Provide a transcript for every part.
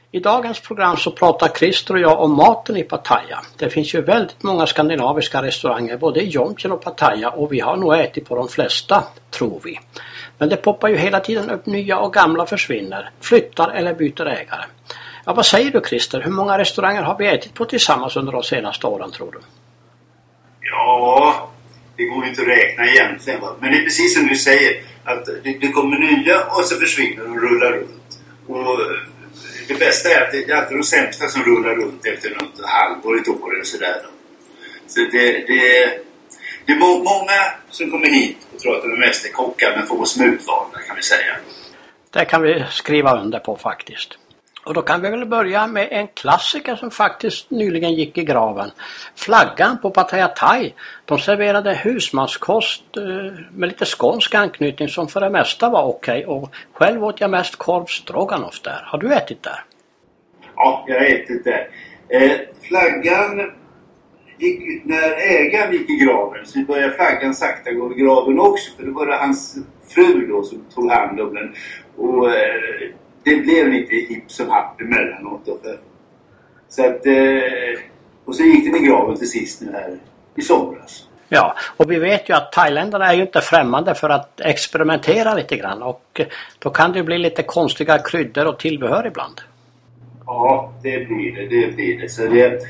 I dagens program så pratar Christer och jag om maten i Pattaya. Det finns ju väldigt många skandinaviska restauranger både i Jomtien och Pattaya och vi har nog ätit på de flesta, tror vi. Men det poppar ju hela tiden upp nya och gamla försvinner, flyttar eller byter ägare. Ja, vad säger du Christer? Hur många restauranger har vi ätit på tillsammans under de senaste åren tror du? Ja, det går ju inte att räkna egentligen. Va? Men det är precis som du säger, att det kommer nya och så försvinner och rullar runt. Och det bästa är att det är alltid de sämsta som rullar runt efter något halvår, ett år eller sådär. Så det är många som kommer hit och tror att de är mästerkockar men får smutvalda kan vi säga. Det kan vi skriva under på faktiskt. Och då kan vi väl börja med en klassiker som faktiskt nyligen gick i graven. Flaggan på Pattaya Thai. De serverade husmanskost med lite skånsk anknytning som för det mesta var okej. Och själv åt jag mest korv stroganoff där. Har du ätit där? Ja, jag har ätit där. Flaggan gick, när ägaren gick i graven så började flaggan sakta gå i graven också. För det var det hans fru då som tog hand om den. Och det blev lite hipp som happ emellanåt då för. Så att, och så gick den i graven till sist nu här i somras. Ja, och vi vet ju att thailändarna är ju inte främmande för att experimentera lite grann. Och då kan det bli lite konstiga kryddor och tillbehör ibland. Ja, det blir det. Så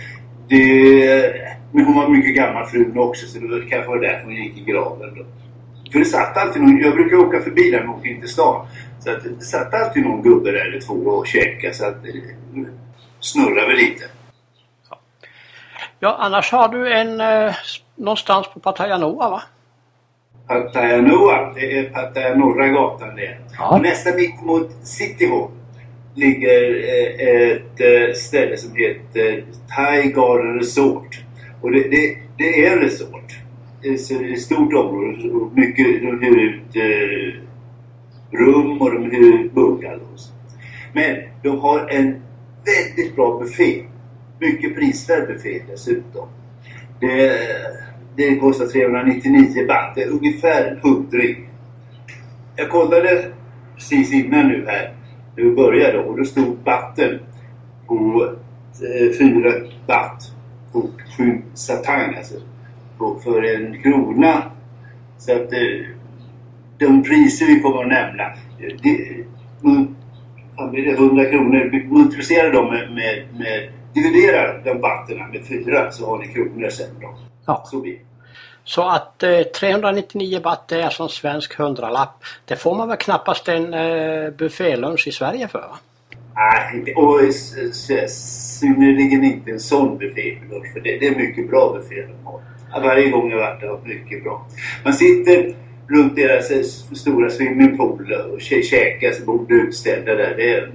men hon var mycket gammal frun också så det kanske var därför hon gick i graven då. För det satt alltid någon, jag brukar åka förbi där och åka in till stan. Så att det satt alltid någon gubbe där eller två och käka så att det snurrar väl lite. Ja, annars har du en någonstans på Pattaya Noa va? Pattaya Noa, det är Pattaya Norra gatan det. Ja. Och nästa mitt mot City Hall ligger ett ställe som heter Thai Garden Resort. Och det är en resort. Det är ett stort område och mycket, de hyr ut rum och de hyr ut bungalows. Men de har en väldigt bra buffé. Mycket prisvärd buffé dessutom. Det kostar 399 baht. Det är ungefär en 100. Jag kollade precis innan nu här. När vi började och då stod batten på 4 baht och 7 satang alltså. För en krona. Så att de priser vi kommer att nämna det är 100 kronor. Multiplicerar dem med dividerar de batterna med 4 så har ni kronor sen då. Ja. Så blir det. Så att 399 baht är som svensk 100-lapp. Det får man väl knappast en buffélunch i Sverige för va? Nej, inte. Och synnerligen inte en sån buffélunch. För det är mycket bra buffé de har. Varje gång jag varit där var mycket bra. Man sitter runt deras stora swimmingpool och käkar så borde utställda där.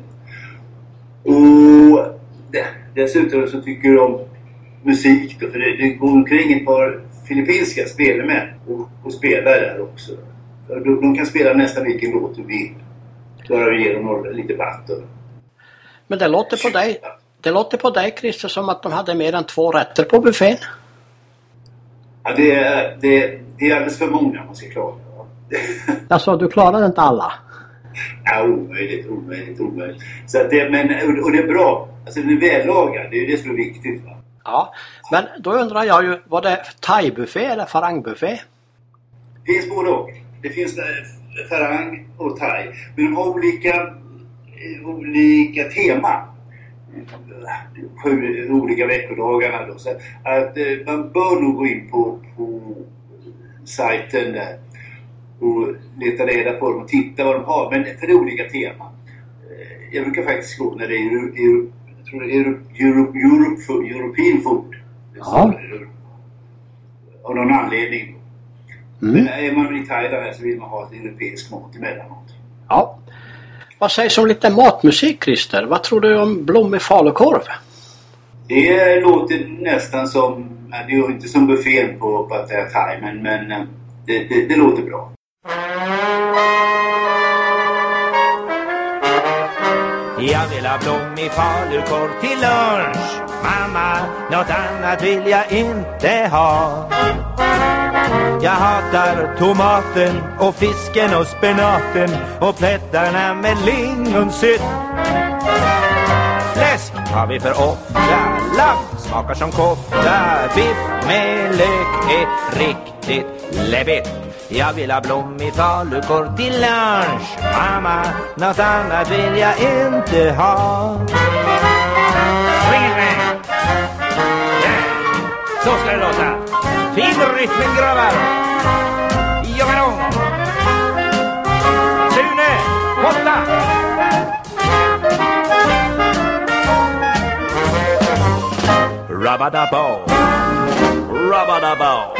Och dessutom så tycker de musik då, för det går omkring ett par filippinska spelmän och spelar där också. De kan spela nästan vilken låt du vill. Bara vi ger dem lite vatten. Men det låter på dig Christer som att de hade mer än 2 rätter på buffén. Ja, det är alldeles för många man ska klara. Alltså du klarade inte alla? Ja, omöjligt. Så att och det är bra. Alltså den är vällagad, det är ju det som är viktigt va? Ja, men då undrar jag ju, var det thai-buffé eller farang-buffé? Det finns både och. Det finns farang och thai. Men de har olika tema. Olika veckodagarna då. Så att man bör nog gå in på sajten där och leta reda på dem och titta vad de har. Men för det är olika teman. Jag brukar faktiskt gå när det är European food. Ja. Av någon anledning. Men är man i Thailand så vill man ha ett europeisk mat emellanåt. Ja. Vad sägs om lite matmusik Christer? Vad tror du om blommig falukorv? Det låter nästan som, det är ju inte som buffén på Pattaya Thai men det låter bra. Jag vill ha blommig falukorv till lunch. Mamma, något annat vill jag inte ha. Jag hatar tomaten och fisken och spenaten och plättarna med lingonsylt. har vi för ofta. Lamm smakar som kofta. Biff med lök är riktigt läbbigt. Jag vill ha blommig falukorv till lunch. Mamma, något annat vill jag inte ha. Swing it man. Yeah. Så ska det låta. Fin rytmen grabbar. Ja men om. Sune, hålla. Rabadabo. Rabadabo.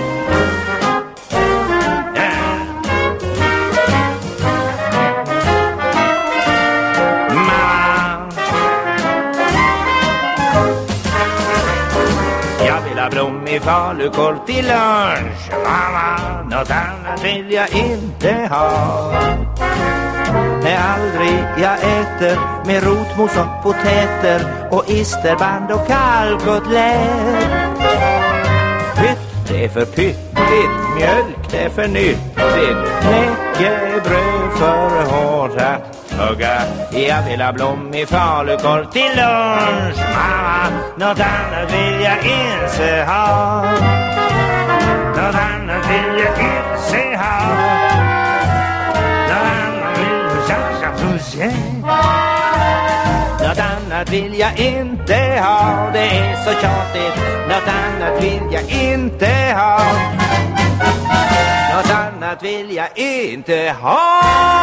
Blommig falukorv till lunch. Mamma, något annat vill jag inte ha. När aldrig jag äter med rotmos och potäter och isterband och kalvkotlett. Pytt, det är för pyttigt. Mjölk, det är för nyttigt. Knäckebröd för hårt att hugga. Jag vill ha blommig falukorv till lunch. Mamma, något annat vill jag inte ha. Något annat vill jag inte ha. Något annat vill jag inte ha. Något annat vill jag inte ha. Det är så tjatigt. Något annat vill jag inte ha. Något annat vill jag inte ha.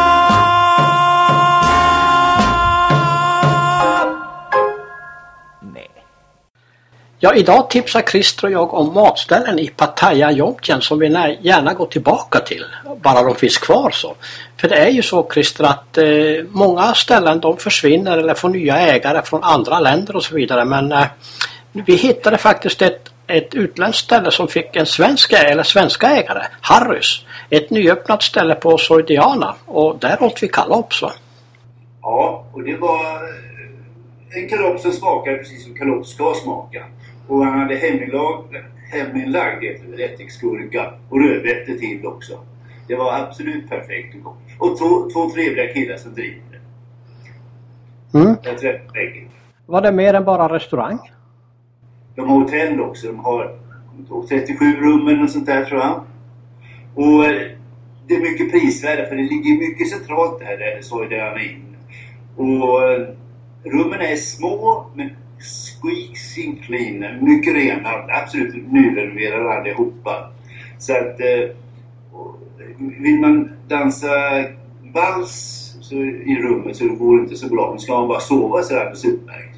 Ja, idag tipsar Christer och jag om matställen i Pattaya, Jomtien som vi gärna går tillbaka till. Bara de finns kvar så. För det är ju så Christer att många ställen de försvinner eller får nya ägare från andra länder och så vidare. Men vi hittade faktiskt ett utländskt ställe som fick en svenska ägare, Harrys. Ett nyöppnat ställe på Soidiana och där åt vi kalops va? Ja, och det var en kalops som smakade precis som kalops ska smaka. Och han hade heminlagd rättiksgurka och rödbetor till också. Det var absolut perfekt och gott. Och två trevliga killar som driver det. Jag träffade bägge. Var det mer än bara restaurang? De har hotell också. De har 37 rum eller sånt där tror jag. Och det är mycket prisvärde för det ligger mycket centralt där så är det in. Och rummen är små men squeaking clean, mycket renare, absolut nyrenoverade allihopa. Så att vill man dansa vals så i rummet så går det inte så bra. Men ska man bara sova så är det supermärkt.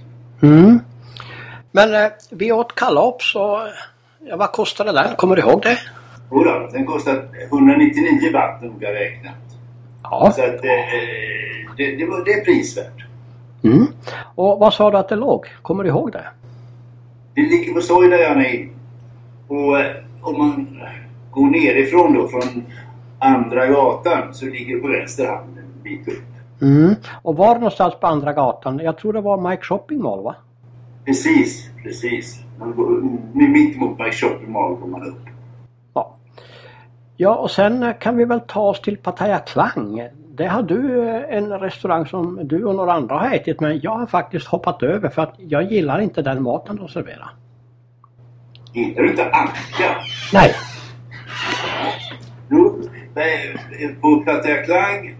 Men vi åt kalops och vad kostade den? Kommer du ihåg det? Jodå, den kostade 199 baht noga räknat. Ja. Så att det är prisvärt. Och vad sa du att det låg? Kommer du ihåg det? Det ligger på Soidiana in. Och om man går nerifrån då från andra gatan så ligger det på vänster hand en bit upp. Och var någonstans på andra gatan? Jag tror det var Mike Shopping Mall va? Precis. Man går mitt mot Mike Shopping Mall går man upp. Ja, och sen kan vi väl ta oss till Pattaya Klang. Det har du en restaurang som du och några andra har ätit, men jag har faktiskt hoppat över för att jag gillar inte den maten de serverar. Gillar du inte anka? Nej. Jo, på Pattaya Klang,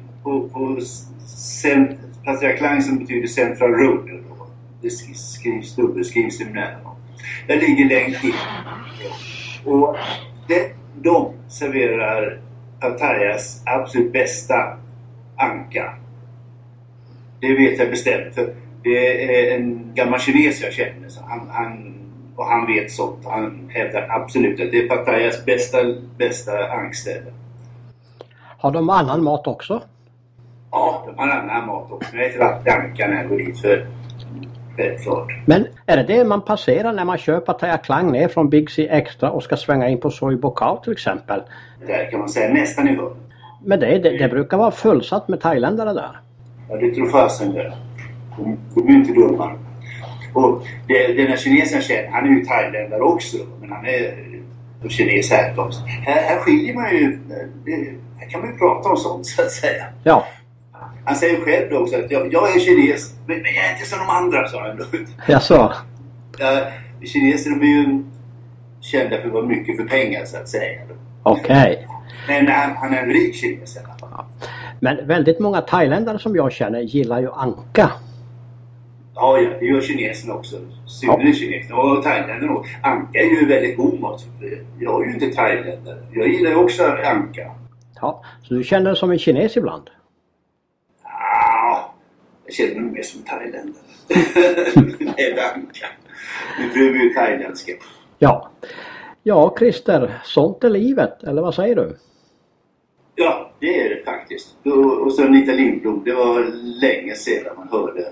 Pattaya Klang som betyder Central Road då. Det skrivs i där. Där ligger länk in. Och de serverar Pattayas absolut bästa anka. Det vet jag bestämt för det är en gammal kines jag känner så han vet sånt. Han hävdar absolut att det är Pattayas bästa ankställe. Har de annan mat också? Ja, de har annan mat också. Jag äter alltid anka när jag går dit för självklart. Men är det man passerar när man köper Pattaya Klang ner från Big C Extra och ska svänga in på Soi Buakhao till exempel? Där kan man säga nästan i hörn. Men det brukar vara fullsatt med thailändare där. Ja, det tror fasen det. De är inte dumma. Och den här kinesen jag känner, han är ju thailändare också. Men han är kines härkomst. Här skiljer man ju... Här kan man ju prata om sånt så att säga. Ja. Han säger själv då också att jag är kines, men jag är inte som de andra, sa han då. Jaså? Ja, kineser de är ju kända för att vara mycket för pengar, så att säga. Okej. Men han är en rik kines i alla fall. Ja. Men väldigt många thailändare som jag känner gillar ju anka. Ja, det gör kineserna också. Synnerligen kineserna. Och thailändarna också. Anka är ju väldigt god mat. Jag är ju inte thailändare. Jag gillar ju också anka. Ja, så du känner dig som en kines ibland? Ja, jag känner mig mer som thailändare. Med anka. Min fru är ju thailändska. Ja. Ja, Christer, sånt är livet, eller vad säger du? Ja, det är det faktiskt. Och så Anita Lindblom, det var länge sedan man hörde.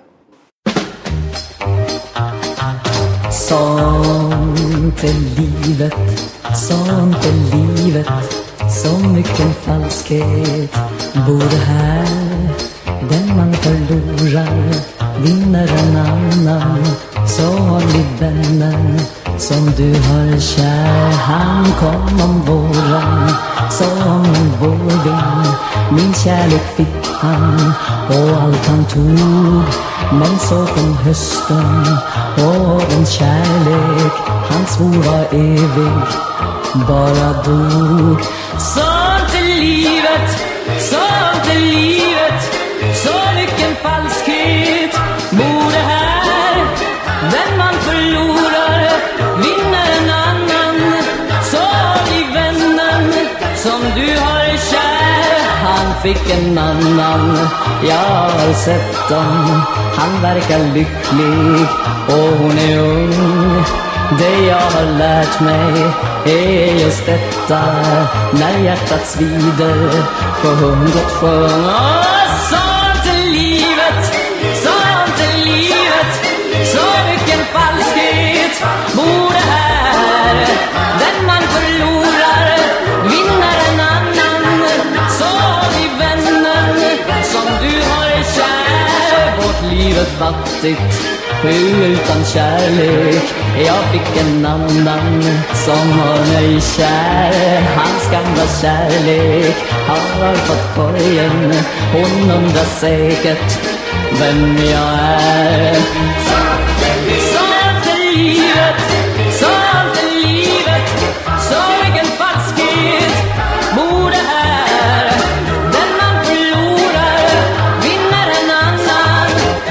Sånt är livet, sånt är livet. Så mycket falskhet bor här. Den man förlorar vinner en annan. Så håll i vännen som du har kär. Han kom om våren som en vårvind. Min kärlek fick han och allt han tog. Men så kom hösten och den kärlek han svor var evig bara dog. Sånt är livet, sånt är livet. Så mycket falskhet bor det här. Den man förlorar vinner en annan. Så i vännen som du har kär. Han fick en annan, jag har sett dem. Han verkar lycklig och hon är ung. Det jag har lärt mig är just detta. När hjärtat svider sjungot sjung. Sånt är livet, sånt är livet. Så mycket falskhet bor det här. Den man förlorar vinner en annan. Så i vännen som du har kär. Vårt liv är fattigt utan kärlek. Jag fick en annan som har mig kär. Hans gamla kärlek har fått korgen. Hon undrar säkert vem jag är. Sånt är livet, sånt är livet. Så vilken falskhet bor det här. Den man förlorar vinner en annan.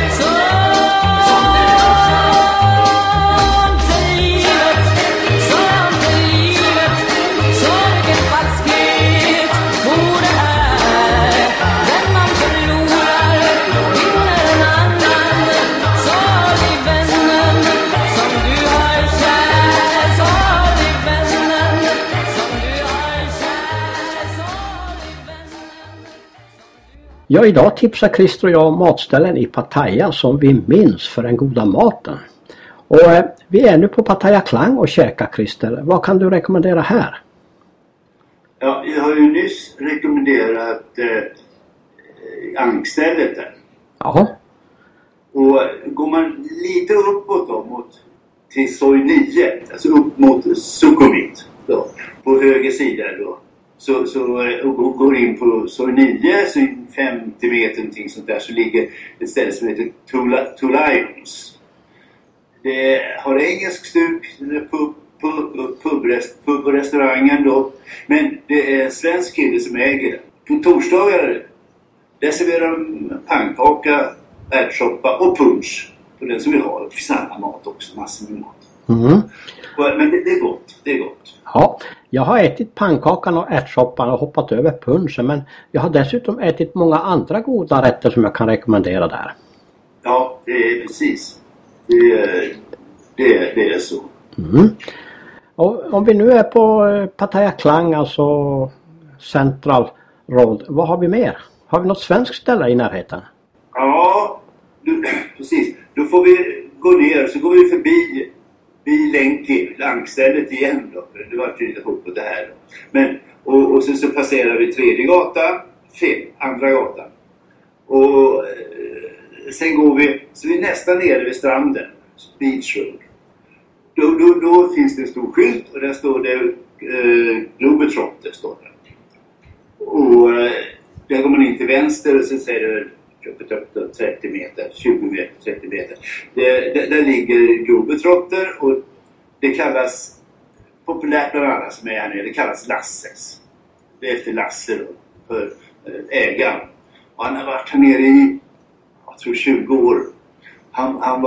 Sånt är livet, sånt är livet. Så vilken falskhet bor det här. Den man förlorar vinner en annan. Så i vännen som du har kär. Så i vännen som du har kär. Så i vännen. Ja, idag tipsar Christer och jag om matställen i Pattaya som vi minns för den goda maten. Och vi är nu på Pattaya Klang och käkar, Christer. Vad kan du rekommendera här? Ja, jag har ju nyss rekommenderat ankstället där. Ja. Och går man lite uppåt då, till Soi 9, alltså upp mot Sukhumvit då, på höger sida då. Och går in på Soi 9, så 50 meter någonting sånt där, så ligger ett ställe som heter Two Lions. Det har engelsk stuk, pub och restaurangen då. Men det är en svensk kille som äger det. På torsdagar där serverar de pannkaka, ärtsoppa och punch. Och den som vi har. Det finns annan mat också, massor med mat. Mm. Men det är gott, det är gott. Ja, jag har ätit pannkakan och ärtsoppan och hoppat över punchen, men jag har dessutom ätit många andra goda rätter som jag kan rekommendera där. Ja, det är precis. Det är så. Mm. Och om vi nu är på Pattaya Klang, alltså Central Road, vad har vi mer? Har vi något svenskt ställe i närheten? Ja, precis. Då får vi gå ner, så går vi förbi Lenki, Langstället igen då. Det var lite ihop på det här då. Men, och sen så passerar vi tredje gatan, andra gatan. Och sen går vi, så vi är nästan nere vid stranden, Beach Road. Då finns det en stor skylt och där står det Globetrotter står det. Och där går man in till vänster och så säger det upp 30 meter, 20 meter, 30 meter. Där ligger Globetrotter och det kallas populärt bland annat som är här nere, det kallas Lasses. Det är efter Lasse då, för ägaren. Och han har varit här nere i, jag tror 20 år. Han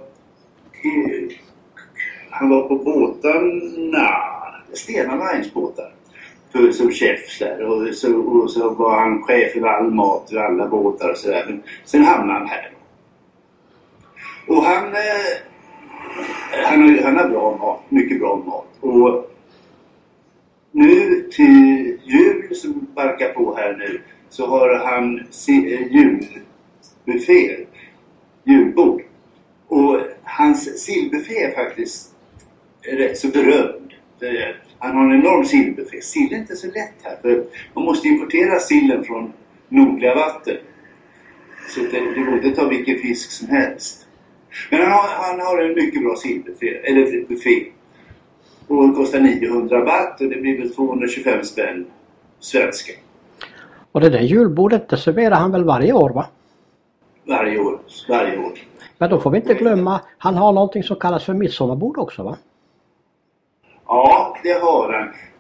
var på båtarna, Stena Lines båtar, som chef där. Och så var han chef för all mat för alla båtar och sådär. Men sen hamnade han här. Och han har bra mat, mycket bra mat. Och nu till jul som barkar på här nu så har han julbord. Och hans sillbuffé är faktiskt rätt så berömd. Han har en enorm sillbuffé. Sill är inte så lätt här för man måste importera sillen från nordliga vatten. Så det går inte ta vilken fisk som helst. Men han har en mycket bra buffé. Och det kostar 900 baht och det blir väl 225 spänn svenska. Och det där julbordet, det serverar han väl varje år, va? Varje år. Men då får vi inte glömma, han har någonting som kallas för midsommarbord också, va? Ja, det har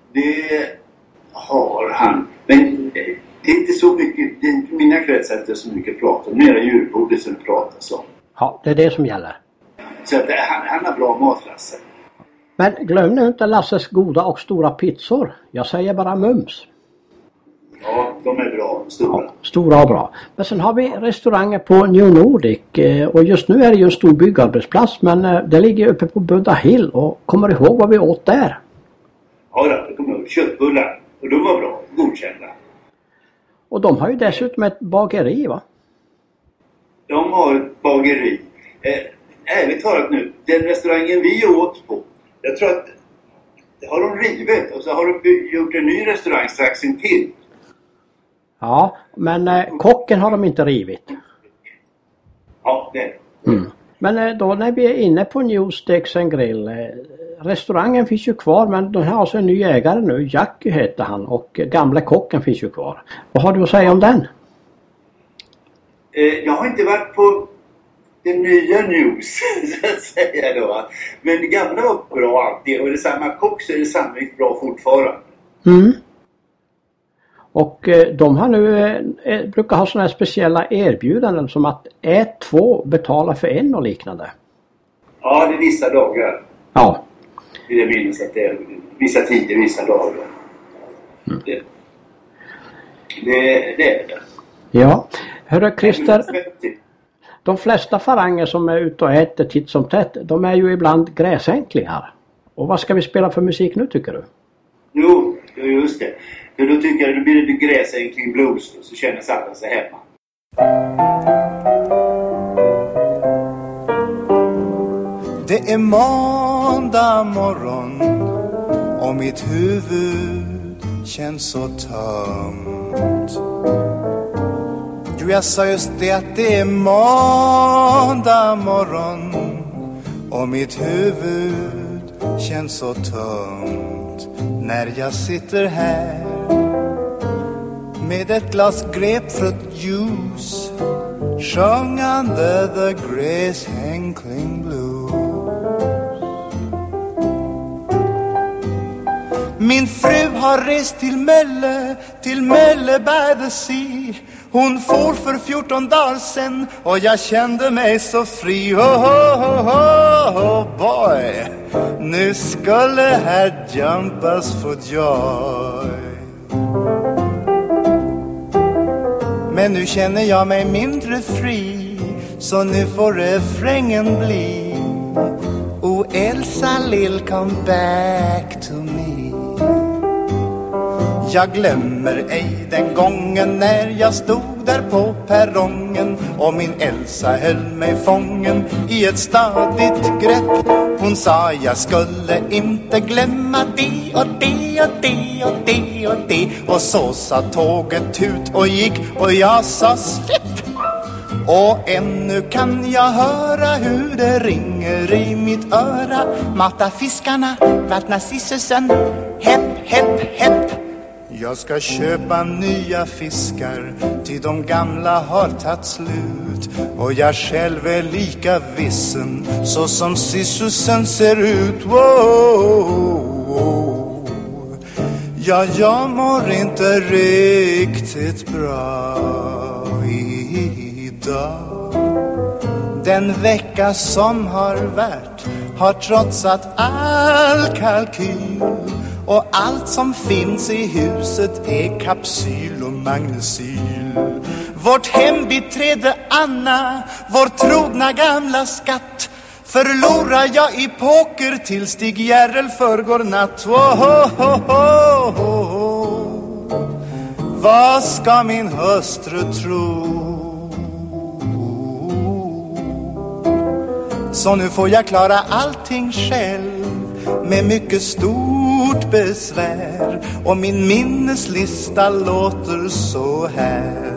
han. Men det är inte så mycket, mina kretsar är inte så mycket prat om. Mera julbordet som pratas om. Ja, det är det som gäller. Så att han har bra mat, Lasse. Men glöm nu inte Lasses goda och stora pizzor. Jag säger bara mums. Ja, de är bra, stora. Ja, stora och bra. Men sen har vi restauranger på New Nordic. Och just nu är det ju en stor byggarbetsplats. Men det ligger uppe på Buddha Hill. Och kommer du ihåg vad vi åt där? Ja, det kommer jag ihåg. Köttbullar. Och de var bra, godkända. Och de har ju dessutom ett bageri, va? De har ett bageri. Ärligt talat nu, den restaurangen vi åt på, jag tror att det har de rivit och så har de gjort en ny restaurang strax intill. Ja, men kocken har de inte rivit. Ja, det. Men då när vi är inne på New Steaks and Grill, restaurangen finns ju kvar men den har alltså en ny ägare nu, Jackie heter han och gamla kocken finns ju kvar. Vad har du att säga om den? Jag har inte varit på den nya news så att säga då. Men det gamla var bra alltid och det samma kock så är det sannolikt bra fortfarande. Och de har nu brukar ha sådana här speciella erbjudanden som att ät 2, betala för 1 och liknande. Ja, det är vissa dagar. Ja. Det minns att det är vissa tider, vissa dagar. Det är det. Ja. Hörru Christer, de flesta faranger som är ute och äter titt som tätt, de är ju ibland gräsänklingar. Och vad ska vi spela för musik nu tycker du? Jo, just det. För då tycker jag att det blir lite gräsänkling blues då, så känner sig alla sig hemma. Det är måndag morgon och mitt huvud känns så tömt. Jo, jag sa just det att det är måndag morgon och mitt huvud känns så tömt när jag sitter här med ett glas grapefruktjuice sjungande The Gräsänkling Blues. Min fru har rest till Mölle by the sea. Hon for för 14 dagar sen och jag kände mig så fri. Oh boy, nu skulle här jumpas för joy. Men nu känner jag mig mindre fri, så nu får refrängen bli Oh Elsa lill come back to me. Jag glömmer ej den gången när jag stod där på perrongen och min Elsa höll mig fången i ett stadigt grepp. Hon sa jag skulle inte glömma det och det och det och det och det. Och så sa tåget ut och gick och jag sa släpp. Och ännu kan jag höra hur det ringer i mitt öra. Mata fiskarna, vattna sissusen, hepp, hepp, hepp. Jag ska köpa nya fiskar till de gamla har tagit slut. Och jag själv är lika vissen så som Sissusen ser ut. Wow. Ja, jag mår inte riktigt bra idag. Den vecka som har varit har trotsat all kalkyl. Och allt som finns i huset är kapsyl och magnesyl. Vårt hembiträde Anna, vår trogna gamla skatt, förlorar jag i poker till Stig Järrel förgår natt. Vad ska min hustru tro? Så nu får jag klara allting själv med mycket stort besvär. Och min minneslista låter så här.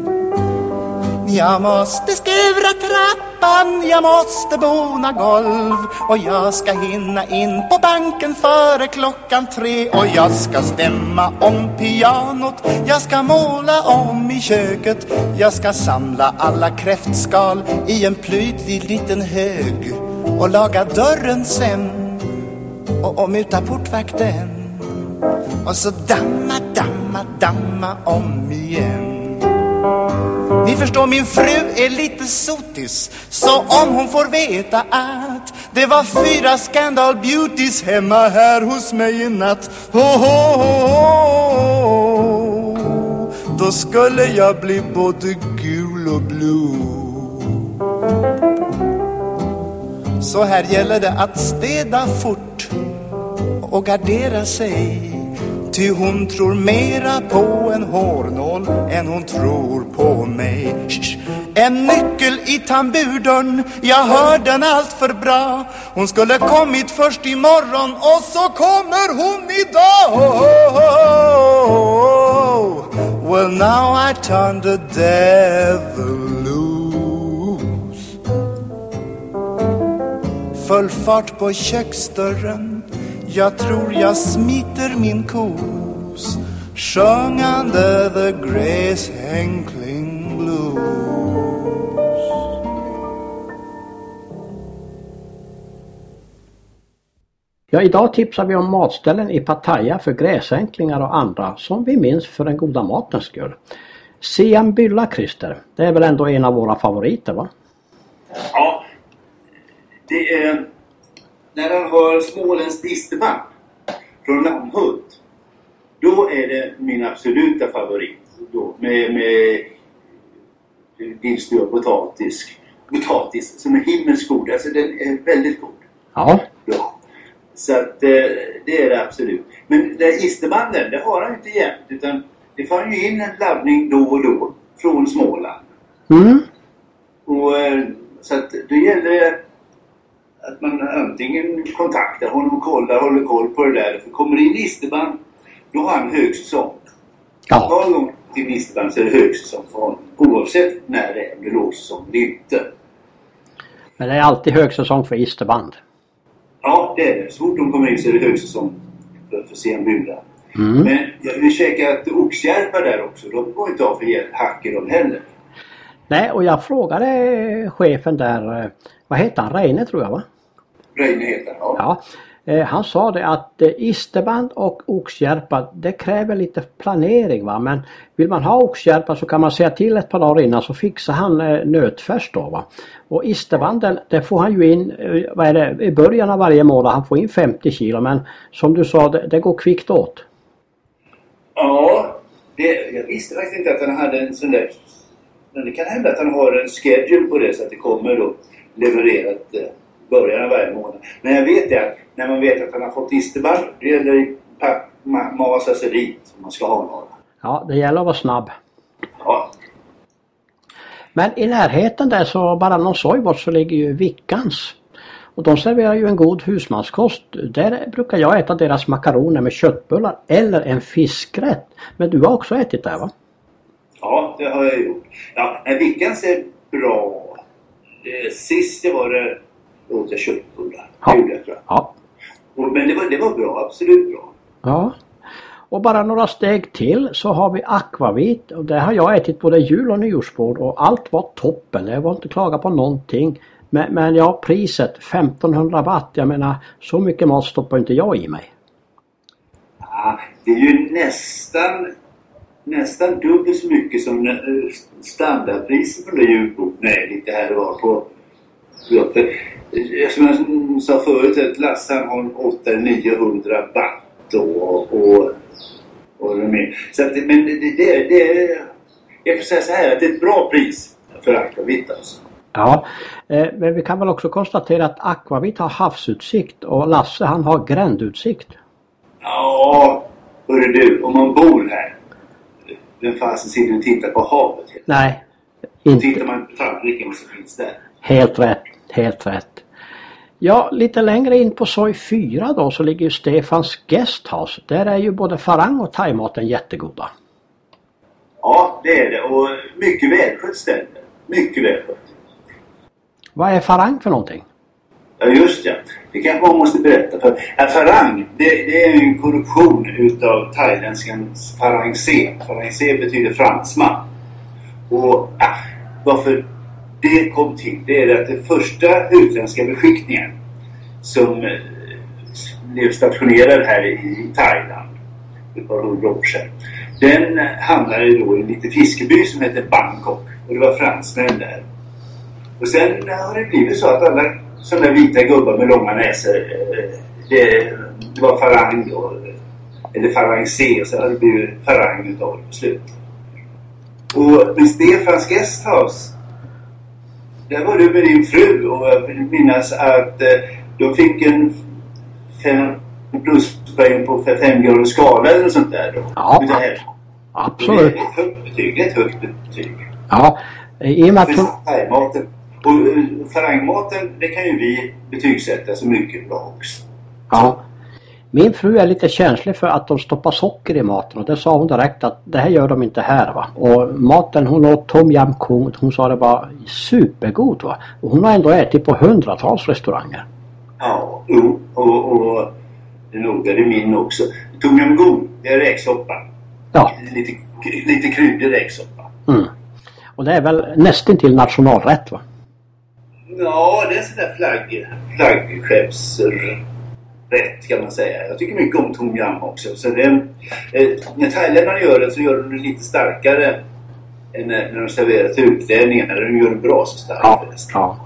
Jag måste skura trappan, jag måste bona golv. Och jag ska hinna in på banken före 3:00. Och jag ska stämma om pianot, jag ska måla om i köket. Jag ska samla alla kräftskal i en plöjtig liten hög. Och laga dörren sen och muta portvakten. Och så damma om igen. Ni förstår, min fru är lite sotis. Så om hon får veta att det var 4 Scandal Beauties hemma här hos mig i natt, då skulle jag bli både gul och blå. Så här gäller det att städa fort och gardera sig. Ty hon tror mera på en hårnål än hon tror på mig. En nyckel i tamburdörren, jag hör den allt för bra. Hon skulle kommit först imorgon och så kommer hon idag. Well, now I turn the devil loose. Full fart på köksdörren, jag tror jag smiter min kos, sjungande the Grace Henkling Blues. Ja, idag tipsar vi om matställen i Pattaya för gräsänklingar och andra som vi minns för den goda matens skull. Siam Bylla, Christer, det är väl ändå en av våra favoriter, va? Ja, det är när han har Småländs isterband från Lammhult. Då är det min absoluta favorit. Då, med dilstöd potatis som är himmelskt god. Alltså den är väldigt god. Ja. Ja. Så att det är det absolut. Men det isterbanden, det har han inte jämt. Utan det får ju in en laddning då och då från Småland. Mm. Och så att det gäller att man antingen kontaktar honom och håller koll på det där. För kommer det in isterband, då har han högsäsong. Ja. Var gång till isterband så är det högsäsong för honom. Oavsett när det är, om det är lågsäsong eller inte. Men det är alltid högsäsong för isterband. Ja, det är det. Så fort de kommer in så är det högsäsong för Siam Bylla. Mm. Men jag vill checka att oxjärpa där också. De går inte av för hacker de heller. Nej, och jag frågade chefen där, vad heter han? Reine tror jag, va? Reine heter han, ja. Ja, han sa det att isterband och oxjärpa, det kräver lite planering, va? Men vill man ha oxjärpa så kan man säga till ett par dagar innan, så fixar han nötfärs då, va? Och isterbanden, det får han ju in, i början av varje månad, han får in 50 kilo, men som du sa, det går kvickt åt. Ja, jag visste faktiskt inte att han hade en sån där. Men det kan hända att han har en schedule på det så att det kommer då levererat början av varje månad. Men jag vet det att när man vet att han har fått isterband, det gäller masa sig dit om man ska ha några. Ja, det gäller att vara snabb. Ja. Men i närheten där, så bara någon soj bort, så ligger ju Vickans. Och de serverar ju en god husmanskost. Där brukar jag äta deras makaroner med köttbullar eller en fiskrätt. Men du har också ätit där, va? Ja, det har jag gjort. Ja, Vickans är bra. Sist det var det åt köttbullar. Ja. Det gjorde jag, tror jag. Ja. Men det var bra, absolut bra. Ja. Och bara några steg till så har vi akvavit och där har jag ätit både jul- och nyårsbord och allt var toppen. Jag var inte klaga på någonting. Men ja, priset 1500 watt, jag menar så mycket mat stoppar inte jag i mig. Ja, det är ju nästan dubbelt så mycket som standardpriset på det julbordet. Nej, lite här och var på. Som jag sa förut, att Lasse har 800-900 watt och de är. Så att, men det jag får säga så här att det är ett bra pris för akvavit alltså. Ja, men vi kan väl också konstatera att akvavit har havsutsikt och Lasse han har grändutsikt. Ja, hörru du, om man bor här, den fasen sitter och tittar på havet. Nej, inte. Tittar man på tallriken vad som finns där. Helt rätt. Ja, lite längre in på Soj 4 då så ligger ju Stefans Guesthouse. Där är ju både farang och thaimaten jättegoda. Ja, det är det. Och mycket välskött ställe. Mycket välskött. Vad är farang för någonting? Ja, just det. Det kanske man måste berätta. För farang, det är en korruption utav thailändskans farangse. Farangse betyder fransman. Och varför det kom till, det är att den första utländska beskickningen som blev stationerad här i Thailand ett par 100 år sedan. Den hamnade då i en liten fiskeby som heter Bangkok. Och det var fransmän där. Och sen har det blivit så att alla sådana vita gubbar med långa näsor, det var farang då. Eller farangse, och så har det blivit farang utav det på slutet. Och med Stefans Guesthouse, där var du med din fru och jag vill minnas att de fick en 5 pluspoäng på 5-gradig skala eller sånt där då. Ja, absolut. Det är ett högt betyg. Ja, i och med att thaimaten. Och farangmaten, det kan ju vi betygsätta så mycket bra också. Ja. Min fru är lite känslig för att de stoppar socker i maten och det sa hon direkt att det här gör de inte här va. Och maten, hon åt tom yam kung, hon sa det var supergod va. Och hon har ändå ätit på hundratals restauranger. Ja, och det är nog, det är min också. Tom yam kung, det är räksoppa. Ja. Lite kryddig räksoppa. Mm. Och det är väl nästan till nationalrätt va? Ja, det är sån där flaggskeppsrätt kan man säga. Jag tycker mycket om tom yam också. Så det, när thailändarna gör det så gör de det lite starkare än när de serverar till utlänningar. När de gör det bra så starkt.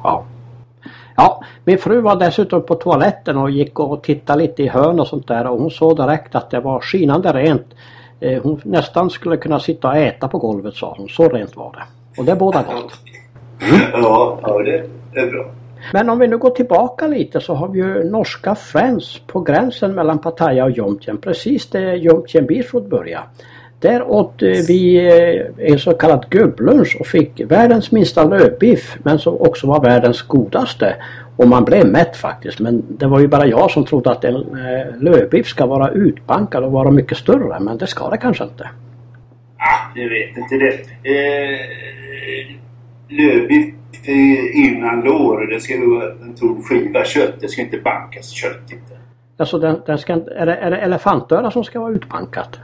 Ja, min fru var dessutom på toaletten och gick och tittade lite i hörn och sånt där. Och hon såg direkt att det var skinande rent. Hon nästan skulle kunna sitta och äta på golvet sa hon. Så rent var det. Och det är båda gott. Ja, det är bra. Men om vi nu går tillbaka lite så har vi ju norska Friends på gränsen mellan Pattaya och Jomtien. Precis där Jomtien Beachwood började. Där åt vi en så kallad gubblunch och fick världens minsta lövbiff men som också var världens godaste. Och man blev mätt faktiskt. Men det var ju bara jag som trodde att en lövbiff ska vara utbankad och vara mycket större. Men det ska det kanske inte. Jag vet inte det. Lövbiff innan lår och det ska vara en tom skiva kött. Det ska inte bankas kött inte. Alltså den ska inte, är det elefantöra som ska vara utbankat?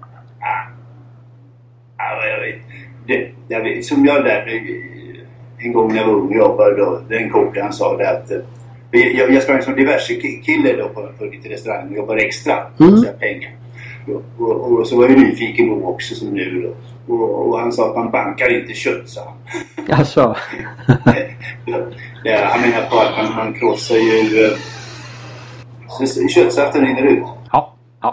Jag vet. Som jag lärde en gång när jag var ung och jobbade då. Den kocken han sa det att jag sprang som diverse kille då på lite restaurang och jobbade extra. Så pengar. Och så var jag nyfiken då också som nu då. Och han sa att man bankar inte kött, sa han. Alltså. Han menar på att man krossar ju så köttsaften rinner ut. Ja.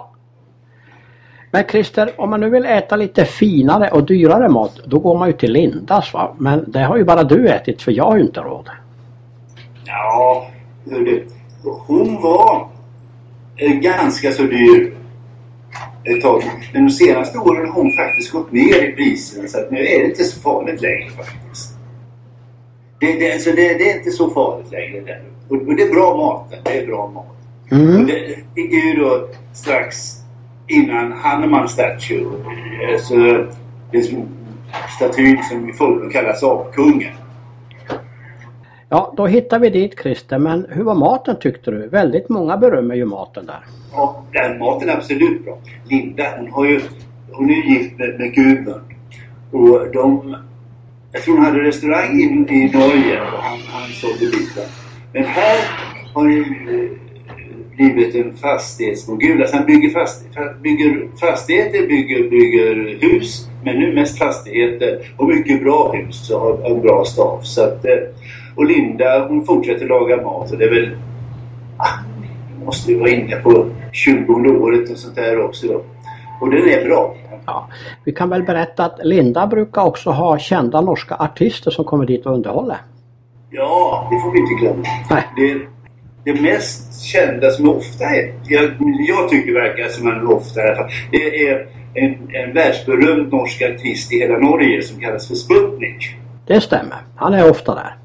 Men Christer, om man nu vill äta lite finare och dyrare mat, då går man ju till Lindas va? Men det har ju bara du ätit för jag har ju inte råd. Ja, hon var ganska så dyr ett tag. Men de senaste åren har hon faktiskt gått ner i priserna så att nu är det inte så farligt längre faktiskt. Det är inte så farligt längre där. Och det är bra mat. Det är bra mat. Och det ligger ju då strax innan Hanuman statue. Alltså det är en staty som i folkmun kallas apkungen. Ja, då hittar vi dit Christer, men hur var maten tyckte du? Väldigt många berömmer ju maten där. Ja, den maten är absolut bra. Linda, hon är ju gift med Gudmund. Och jag tror hon hade restaurang i Norge och han sålde bitar. Men här har ju blivit en fastighetsmogul. Alltså han bygger fastigheter, bygger hus, men nu mest fastigheter och mycket bra hus och har en bra stav. Så att, och Linda, hon fortsätter laga mat och det är väl måste ju vara inne på 20 året och sånt där också då. Och den är bra. Ja, vi kan väl berätta att Linda brukar också ha kända norska artister som kommer dit och underhåller. Ja, det får vi inte glömma. Nej. Det mest kända som ofta är, jag tycker verkar som en ofta i alla fall, det är en världsberömd norsk artist i hela Norge som kallas för Sputnik. Det stämmer, han är ofta där.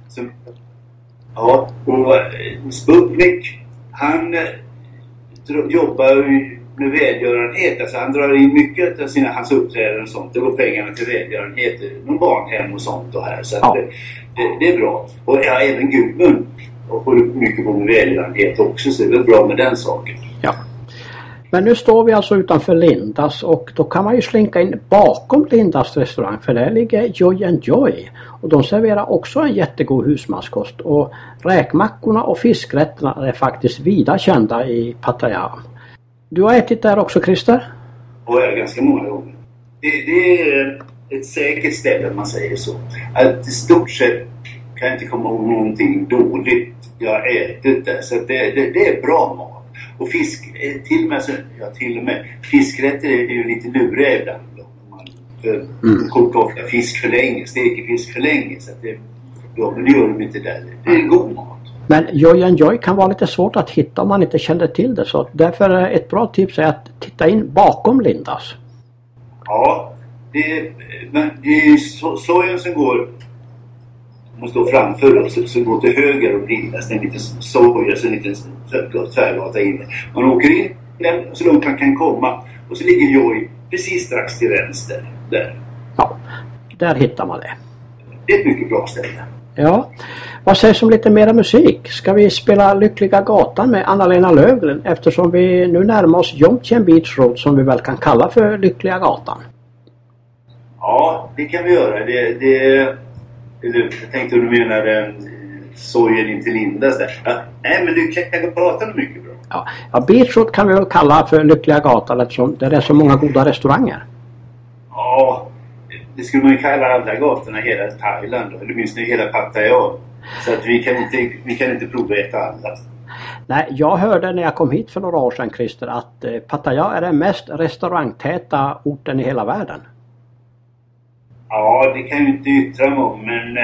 Ja, och Sputnik, han jobbar med välgörenhet. Alltså han drar in mycket av hans uppträdanden och sånt. Det går pengarna till välgörenhet, någon barnhem och sånt och här. Så att det är bra. Och ja, även Gudmund håller mycket på med välgörenhet också, så det är bra med den saken. Ja. Men nu står vi alltså utanför Lindas och då kan man ju slinka in bakom Lindas restaurang, för där ligger Joy and Joy och de serverar också en jättegod husmanskost och räkmackorna och fiskrätterna är faktiskt vida kända i Pattaya. Du har ätit där också, Christer? Ja, ganska många gånger. Det är ett säkert ställe om man säger så. Att i stort sett kan jag inte komma ihåg någonting dåligt jag har ätit där, så att det är bra mat. Och fisk, till och med fiskrätter är ju lite luriga ibland då. Man kokar ofta fisk för länge, steker fisk för länge, så att men det gör de inte där. Det är god mat. Men Joy and Joy kan vara lite svårt att hitta om man inte känner till det, så därför är ett bra tips är att titta in bakom Lindas. Ja, det är sojen som går, man står framför och så går till höger och Lindas, en liten soja, så en liten tvärgata inne. Man åker in den så långt man kan komma och så ligger Joy precis strax till vänster där. Ja, där hittar man det. Det är ett mycket bra ställe. Ja, vad sägs om lite mera musik? Ska vi spela Lyckliga gatan med Anna-Lena Löfgren eftersom vi nu närmar oss Jomtien Beach Road som vi väl kan kalla för Lyckliga gatan? Ja, det kan vi göra. Jag tänkte du menade sojen in till Lindas där. Ja, nej, men Lyckliga gatan är mycket bra. Ja, Beach Road kan vi väl kalla för Lyckliga gatan eftersom det är så många goda restauranger. Ja, det skulle man ju kalla alla gatorna i hela Thailand eller åtminstone hela Pattaya. Så att vi kan inte prova ett annat. Nej, jag hörde när jag kom hit för några år sedan, Christer, att Pattaya är den mest restaurangtäta orten i hela världen. Ja, det kan jag inte yttra mig om, men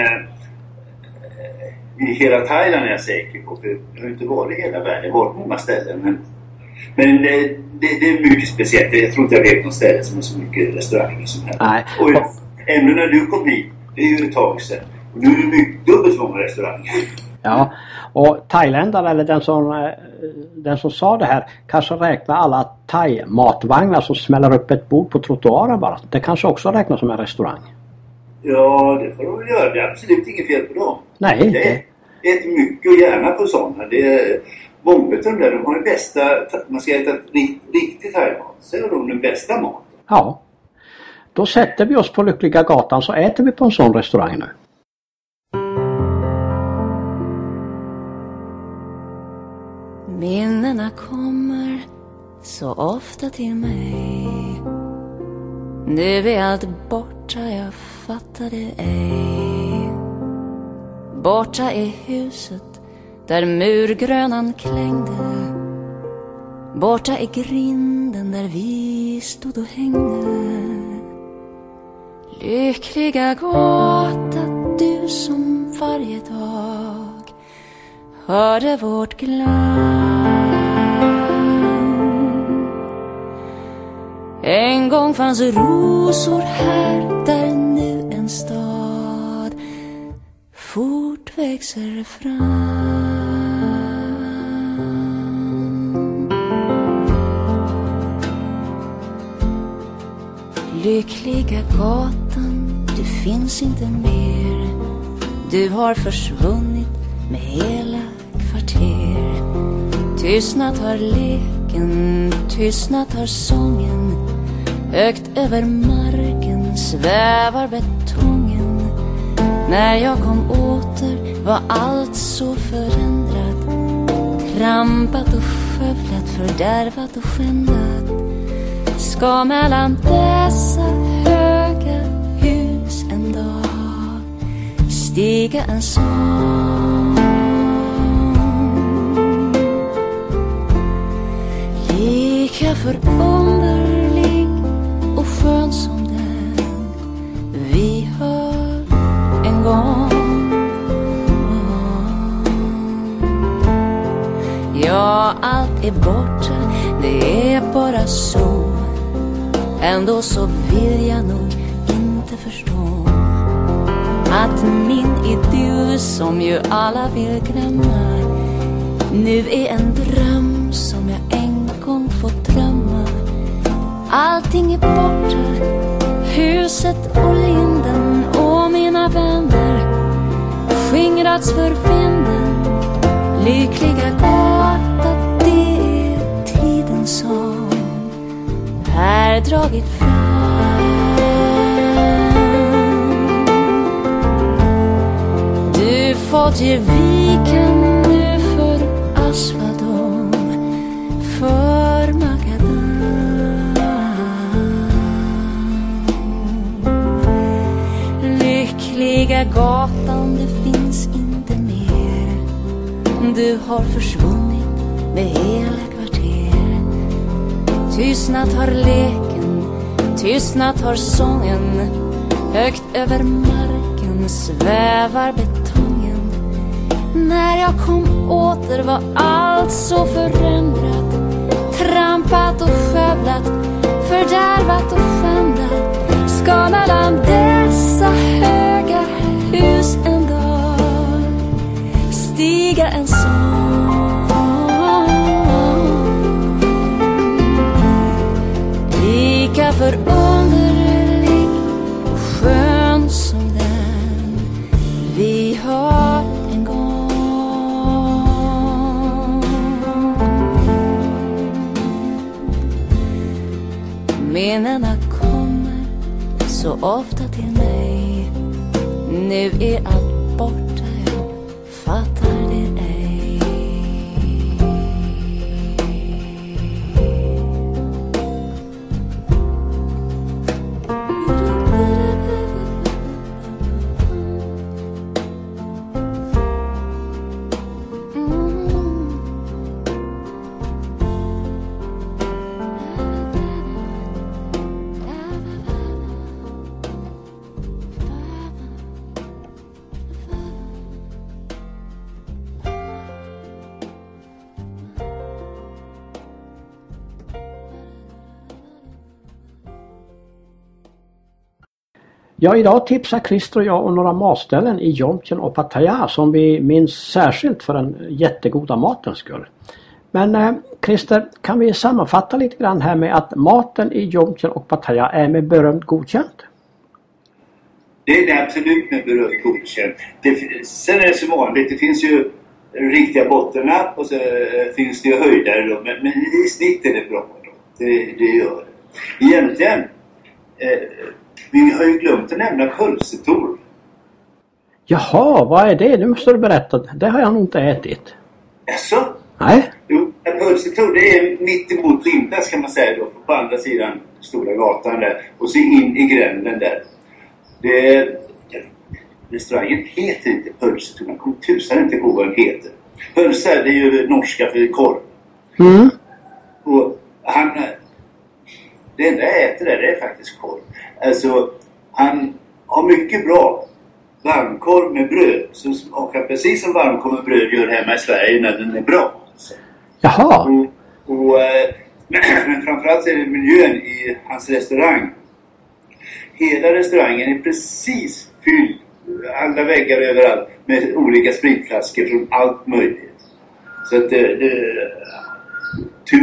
i hela Thailand är jag säker på, för jag har inte varit i hela världen, jag har varit på många ställen, men det är mycket speciellt. Jag tror inte jag vet någon ställe som har så mycket restauranger som här. Nej. Och ännu när du kom hit, det är ju ett tag sedan, och nu är det mycket dubbelt så många restauranger. Ja, och thailändare eller den som sa det här kanske räknar alla thai-matvagnar som smäller upp ett bord på trottoaren bara. Det kanske också räknas som en restaurang. Ja, det får de väl göra. Det är absolut inget fel på dem. Nej, det äter mycket och gärna på sådana. Det är Bombetum där, de har det bästa, man ska äta riktigt thai-mat. Så är de den bästa maten. Ja, då sätter vi oss på Lyckliga gatan så äter vi på en sån restaurang nu. Minnena kommer så ofta till mig. Nu är allt borta, jag fattar det ej. Borta är huset där murgrönan klängde. Borta är grinden där vi stod och hängde. Lyckliga gata, du som varje dag hörde vårt glam. En gång fanns rosor här, där nu en stad fort växer fram. Lyckliga gatan, du finns inte mer. Du har försvunnit med hela kvarter. Tystnad tar leken, tystnad tar sången. Högt över marken svävar betongen. När jag kom åter var allt så förändrat. Trampat och skövlat, fördärvat och skändat. Ska mellan dessa höga hus en dag stiga en sång. Lika förunderlig och skön som den vi hör en gång. Ja, allt är borta, det är bara så. Ändå så vill jag nog inte förstå att min idyll som ju alla vill glömma nu är en dröm som jag en gång fått drömma. Allting är borta, huset och linden och mina vänner skingrats för vinden. Lyckliga gata, det är tiden som här dragit fram. Du fått ge viken nu för asfalt om för makadam. Lyckliga gatan, det finns inte mer. Du har försvunnit med hela kvarter. Tystnad har leken, tystnad har sången. Högt över marken svävar betongen. När jag kom åter var allt så förändrat. Trampat och skövlat, fördärvat och skändat. Ska mellan dessa höga hus en dag stiga en sång. Lika förunderlig och skön som den vi har en gång. Minnena kommer så ofta till mig. Nu är allt borta, jag fattar det ej. Ja, idag tipsar Christer och jag om några matställen i Jomtien och Pattaya som vi minns särskilt för den jättegoda matens skull. Men Christer, kan vi sammanfatta lite grann här med att maten i Jomtien och Pattaya är med berömt godkänt? Det är det absolut med berömt godkänt. Sen är det så vanligt, det finns ju riktiga bottennapp och så finns det ju höjdare då, men i snitt är det bra då. Det gör det. Egentligen vi har ju glömt att nämna pölsetor. Jaha, vad är det? Nu måste du berätta. Det har jag nog inte ätit. Jaså? Nej. Jo, en pölsetor, det är mitt emot Lindas kan man säga då. På andra sidan stora gatan där. Och så in i gränden där. Restaurangen heter inte pölsetor. Man kommer tusan inte ihåg vad den heter. Pölse, det är ju norska för korv. Mm. Och det enda jag äter där, det är faktiskt korv. Alltså, han har mycket bra varmkorv med bröd. Så smakar precis som varmkorv med bröd gör hemma i Sverige när den är bra. Så. Jaha. Men framförallt är det miljön i hans restaurang. Hela restaurangen är precis fylld, alla väggar överallt, med olika spritflaskor från allt möjligt. Så att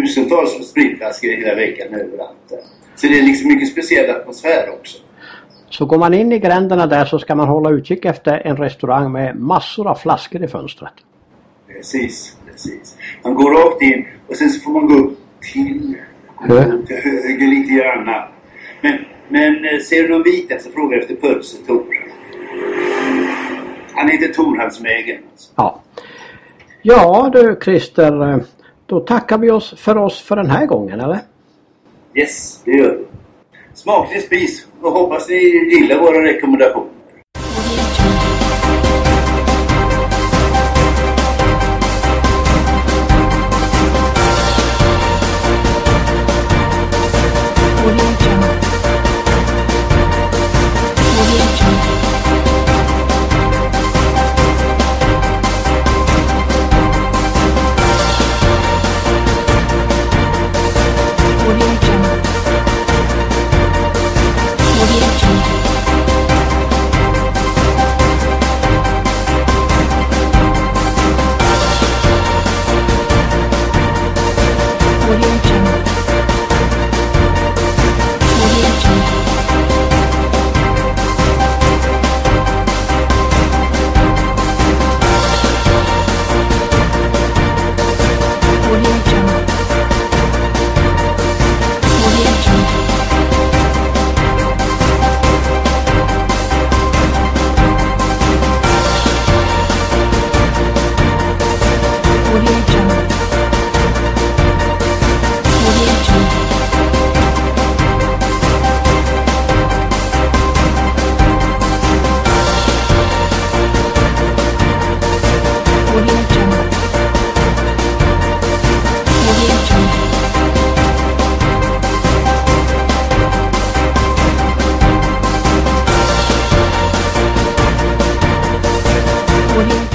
tusentals spritflaskor i hela väggen överallt. Så det är liksom mycket speciell atmosfär också. Så går man in i gränderna där så ska man hålla utkik efter en restaurang med massor av flaskor i fönstret. Precis. Man går rakt in och sen så får man gå upp till höger lite grann. Men ser du någon vit så frågar efter Pölse Tor. Han heter Tor, hans mägen. Alltså. Ja du Christer, då tackar vi oss för den här gången, eller? Yes, det gör vi. Smaklig spis och hoppas ni gillar våra rekommendationer. Audio